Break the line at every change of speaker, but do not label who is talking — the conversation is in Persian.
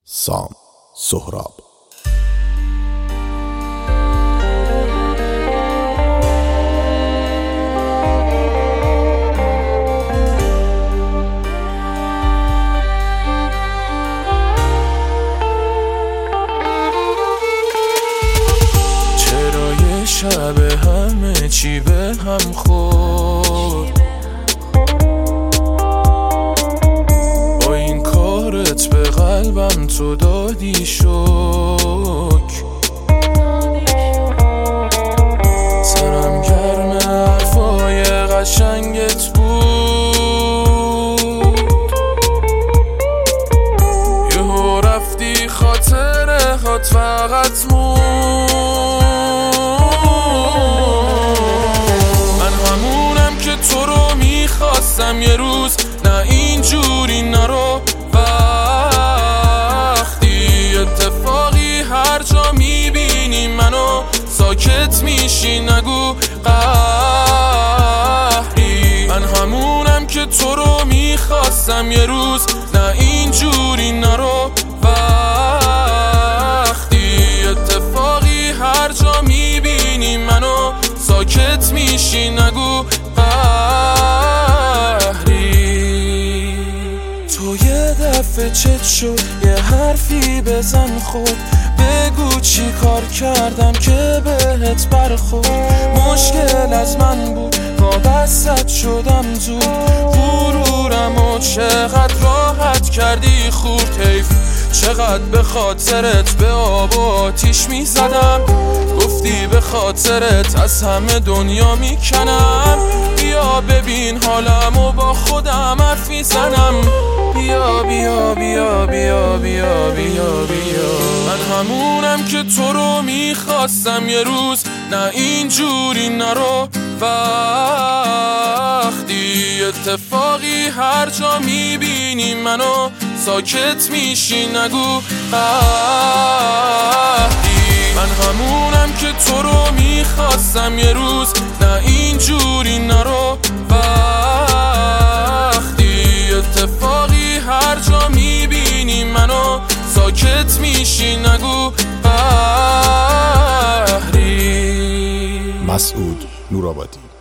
سام سهراب.
چرا یه شب همه چی به هم خورد، با این کارت به قلبم تو دادی شک. سرم گرم حرفای قشنگت بود، یهو رفتی خاطره هات فقط موند. من همونم که تو رو میخواستم یه روز، نه اینجوری نرو. وقتی اتفاقی هر جا میبینی منو، ساکت میشی نگو قهری. من همونم که تو رو میخواستم یه روز، نه اینجوری نرو. وقتی اتفاقی هر جا میبینی منو، ساکت میشی نگو قهری. تو یه دفعه چت شد، یه حرفی بزن خود، بگو چی کار کردم که بهت برخورد. مشکل از من بود، وابستت شدم زود، غرورمو چقدر راحت کردی خورد. حیف چقدر به خاطرت به آب و آتیش میزدم، گفتی به خاطرت از همه دنیا میکنم. بیا ببین حالمو با خودم حرف میزنم. بیا بیا بیا بیا بیا بیا بیا. من همونم که تو رو میخواستم یه روز، نه اینجوری نرو. وقتی اتفاقی هر جا میبینی منو، ساکت میشی نگو قهری. من همونم که تو رو میخواستم یه روز، نه اینجوری نرو. وقتی اتفاقی هر جا میبینی منو، ساکت میشی نگو قهری.
مسعود نورآبادی.